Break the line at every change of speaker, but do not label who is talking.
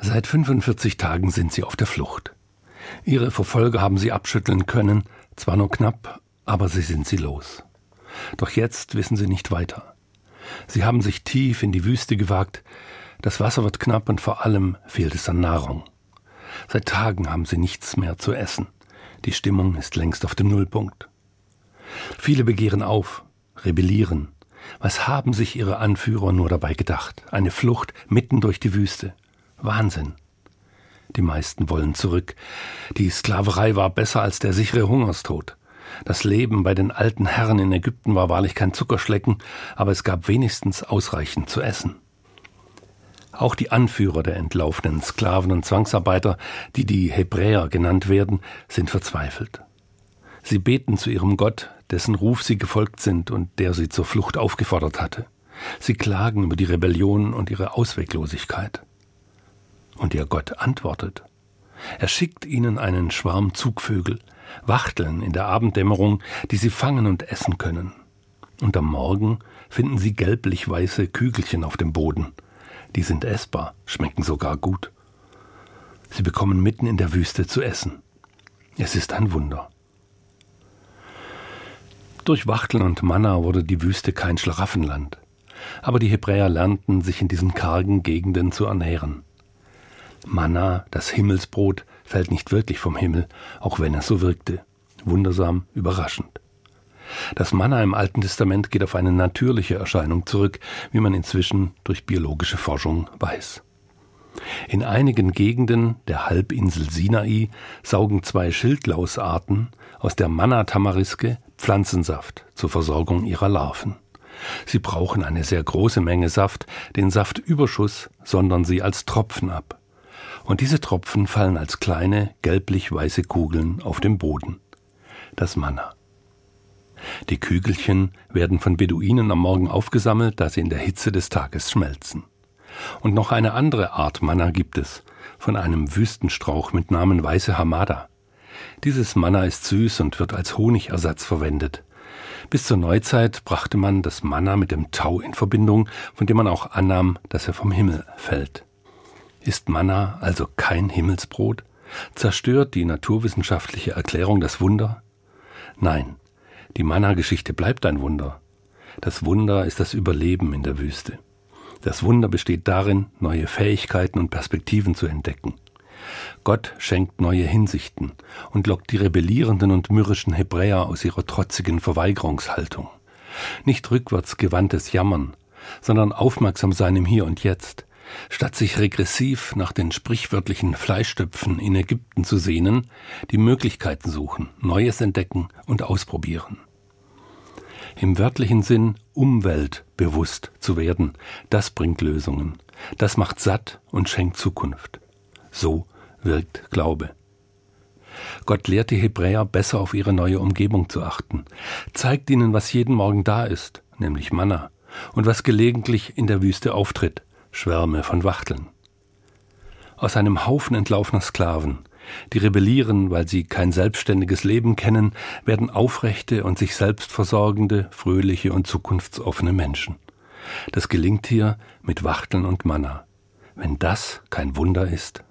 Seit 45 Tagen sind sie auf der Flucht. Ihre Verfolger haben sie abschütteln können, zwar nur knapp, aber sie sind sie los. Doch jetzt wissen sie nicht weiter. Sie haben sich tief in die Wüste gewagt, das Wasser wird knapp und vor allem fehlt es an Nahrung. Seit Tagen haben sie nichts mehr zu essen. Die Stimmung ist längst auf dem Nullpunkt. Viele begehren auf, rebellieren. Was haben sich ihre Anführer nur dabei gedacht? Eine Flucht mitten durch die Wüste. Wahnsinn. Die meisten wollen zurück. Die Sklaverei war besser als der sichere Hungerstod. Das Leben bei den alten Herren in Ägypten war wahrlich kein Zuckerschlecken, aber es gab wenigstens ausreichend zu essen. Auch die Anführer der entlaufenen Sklaven und Zwangsarbeiter, die Hebräer genannt werden, sind verzweifelt. Sie beten zu ihrem Gott, dessen Ruf sie gefolgt sind und der sie zur Flucht aufgefordert hatte. Sie klagen über die Rebellion und ihre Ausweglosigkeit. Und ihr Gott antwortet. Er schickt ihnen einen Schwarm Zugvögel, Wachteln in der Abenddämmerung, die sie fangen und essen können. Und am Morgen finden sie gelblich-weiße Kügelchen auf dem Boden. Die sind essbar, schmecken sogar gut. Sie bekommen mitten in der Wüste zu essen. Es ist ein Wunder. Durch Wachteln und Manna wurde die Wüste kein Schlaraffenland. Aber die Hebräer lernten, sich in diesen kargen Gegenden zu ernähren. Manna, das Himmelsbrot, fällt nicht wirklich vom Himmel, auch wenn es so wirkte. Wundersam, überraschend. Das Manna im Alten Testament geht auf eine natürliche Erscheinung zurück, wie man inzwischen durch biologische Forschung weiß. In einigen Gegenden der Halbinsel Sinai saugen 2 Schildlausarten aus der Manna-Tamariske Pflanzensaft zur Versorgung ihrer Larven. Sie brauchen eine sehr große Menge Saft, den Saftüberschuss sondern sie als Tropfen ab. Und diese Tropfen fallen als kleine, gelblich-weiße Kugeln auf den Boden. Das Manna. Die Kügelchen werden von Beduinen am Morgen aufgesammelt, da sie in der Hitze des Tages schmelzen. Und noch eine andere Art Manna gibt es, von einem Wüstenstrauch mit Namen Weiße Hamada. Dieses Manna ist süß und wird als Honigersatz verwendet. Bis zur Neuzeit brachte man das Manna mit dem Tau in Verbindung, von dem man auch annahm, dass er vom Himmel fällt. Ist Manna also kein Himmelsbrot? Zerstört die naturwissenschaftliche Erklärung das Wunder? Nein, die Manna-Geschichte bleibt ein Wunder. Das Wunder ist das Überleben in der Wüste. Das Wunder besteht darin, neue Fähigkeiten und Perspektiven zu entdecken. Gott schenkt neue Hinsichten und lockt die rebellierenden und mürrischen Hebräer aus ihrer trotzigen Verweigerungshaltung. Nicht rückwärts gewandtes Jammern, sondern aufmerksam sein im Hier und Jetzt. Statt sich regressiv nach den sprichwörtlichen Fleischtöpfen in Ägypten zu sehnen, die Möglichkeiten suchen, Neues entdecken und ausprobieren. Im wörtlichen Sinn umweltbewusst zu werden, das bringt Lösungen. Das macht satt und schenkt Zukunft. So wirkt Glaube. Gott lehrt die Hebräer, besser auf ihre neue Umgebung zu achten, zeigt ihnen, was jeden Morgen da ist, nämlich Manna, und was gelegentlich in der Wüste auftritt, Schwärme von Wachteln. Aus einem Haufen entlaufener Sklaven, die rebellieren, weil sie kein selbstständiges Leben kennen, werden aufrechte und sich selbst versorgende, fröhliche und zukunftsoffene Menschen. Das gelingt hier mit Wachteln und Manna. Wenn das kein Wunder ist,